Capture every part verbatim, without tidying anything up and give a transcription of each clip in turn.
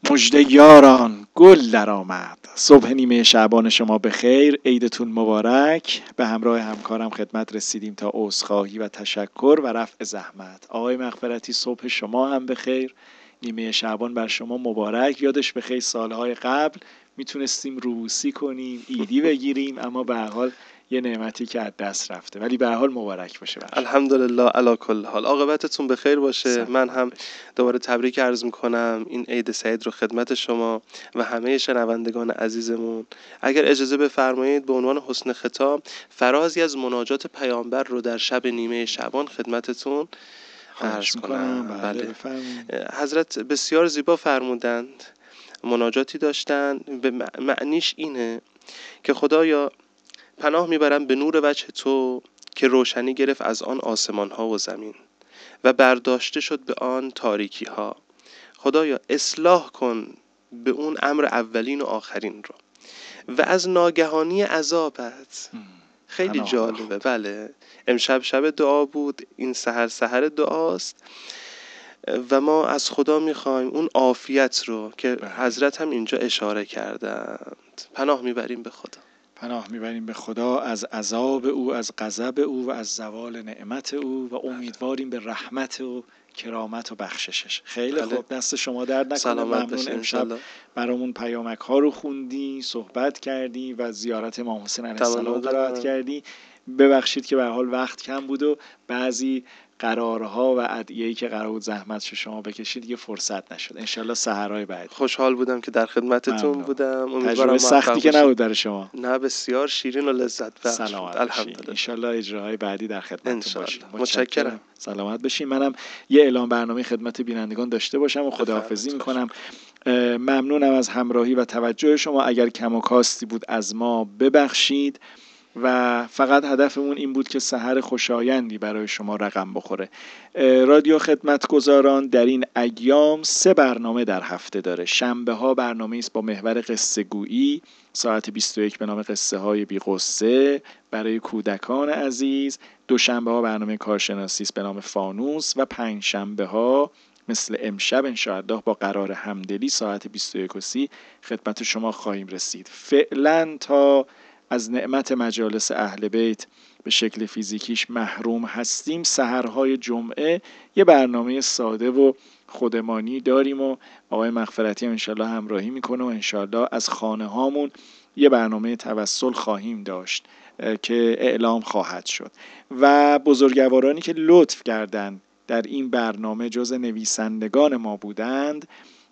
مژده یاران گل درآمد. صبح نیمه شعبان شما بخیر، عیدتون مبارک. به همراه همکارم خدمت رسیدیم تا عذرخواهی و تشکر و رفع زحمت. آقای مغفرتی صبح شما هم بخیر، نیمه شعبان بر شما مبارک. یادش بخیر سالهای قبل میتونستیم روسی کنیم، ایدی بگیریم، اما به هر حال یه نعمتی که از دست رفته، ولی به هر حال مبارک باشه. الحمدلله علی کل حال. عاقبتتون بخیر باشه. من هم دوباره تبریک عرض میکنم این عید سعید رو خدمت شما و همه شنوندگان عزیزمون. اگر اجازه بفرمایید به عنوان حسن ختام فرازی از مناجات پیامبر رو در شب نیمه شعبان خدمتتون عرض کنم. بله. بله. حضرت بسیار زیبا فرمودند، مناجاتی داشتن به معنیش اینه که خدایا پناه میبرم به نور وجه تو که روشنی گرفت از آن آسمان ها و زمین و برداشته شد به آن تاریکی ها. خدایا اصلاح کن به اون امر اولین و آخرین رو و از ناگهانی عذابت. خیلی جالبه. بله، امشب شب دعا بود، این سحر سحر دعاست و ما از خدا میخوایم اون عافیت رو که حضرت هم اینجا اشاره کردند. پناه میبریم به خدا، پناه میبریم به خدا از عذاب او، از غضب او و از زوال نعمت او و امیدواریم به رحمت و کرامت و بخششش. خیلی خوب، دست شما درد نکنه. ممنون. امشب برامون پیامک ها رو خوندی، صحبت کردی و زیارت امام حسین علیه السلام قرائت کردی. ببخشید که به هر حال وقت کم بود و بعضی قرارها و ادعیه‌ای که قرار بود زحمتشو شما بکشید دیگه فرصت نشد. انشالله سحرهای بعد. خوشحال بودم که در خدمتتون بودم. امیدوارم سختی که نبود در شما. نه، بسیار شیرین و لذت بخش. سلامت باشین. انشالله اجراهای بعدی در خدمتتون باشیم. متشکرم. سلامت باشین. منم یه اعلام برنامه خدمت بینندگان داشته باشم و خداحافظی میکنم. ممنونم از همراهی و توجه شما. اگر کم و کاستی بود از ما ببخشید و فقط هدفمون این بود که سحر خوشایندی برای شما رقم بخوره. رادیو خدمتگزاران در این ایام سه برنامه در هفته داره. شنبه ها برنامه است با محور قصه گویی ساعت بیست و یک به نام قصه های بی قصه برای کودکان عزیز. دوشنبه ها برنامه کارشناسی است به نام فانوس و پنج شنبه ها مثل امشب انشاءالله با قرار همدلی ساعت بیست و یک و سی خدمت شما خواهیم رسید. فعلا تا از نعمت مجالس اهل بیت به شکل فیزیکیش محروم هستیم، سحرهای جمعه یه برنامه ساده و خودمانی داریم و آقای مغفرتی هم انشالله همراهی میکنه و انشالله از خانه هامون یه برنامه توسل خواهیم داشت که اعلام خواهد شد. و بزرگوارانی که لطف کردند در این برنامه جز نویسندگان ما بودند،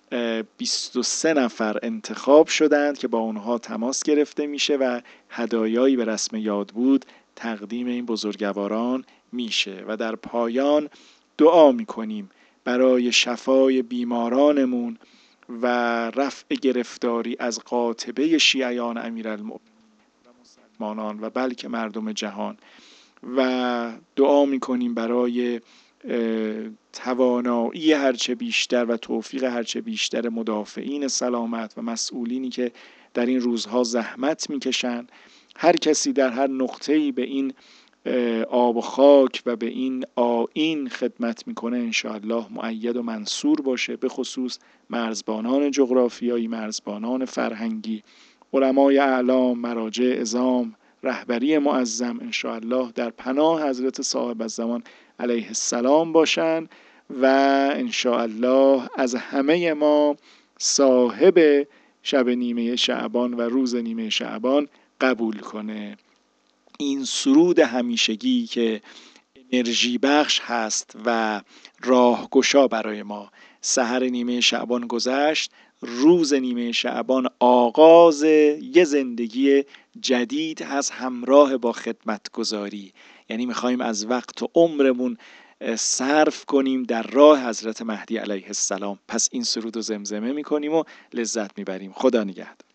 بیست و سه نفر انتخاب شدند که با اونها تماس گرفته میشه و هدایایی به رسم یاد بود تقدیم این بزرگواران میشه و در پایان دعا میکنیم برای شفای بیمارانمون و رفع گرفتاری از قاطبه شیعیان امیرالمؤمنین و مسلمانان و بلکه مردم جهان و دعا میکنیم برای توانایی هرچه بیشتر و توفیق هرچه بیشتر مدافعین سلامت و مسئولینی که در این روزها زحمت میکشن. هر کسی در هر نقطه‌ای به این آب و خاک و به این آیین خدمت میکنه انشاءالله مؤید و منصور باشه، به خصوص مرزبانان جغرافیایی، مرزبانان فرهنگی، علمای اعلام، مراجع عظام، رهبری معظم انشاءالله در پناه حضرت صاحب الزمان علیه السلام باشن و انشاءالله از همه ما صاحب شب نیمه شعبان و روز نیمه شعبان قبول کنه. این سرود همیشگی که انرژی بخش هست و راهگشا برای ما. سحر نیمه شعبان گذشت، روز نیمه شعبان آغاز یه زندگی جدید هست همراه با خدمتگزاری. یعنی میخوایم از وقت و عمرمون صرف کنیم در راه حضرت مهدی علیه السلام. پس این سرود رو زمزمه میکنیم و لذت میبریم. خدا نگهدار.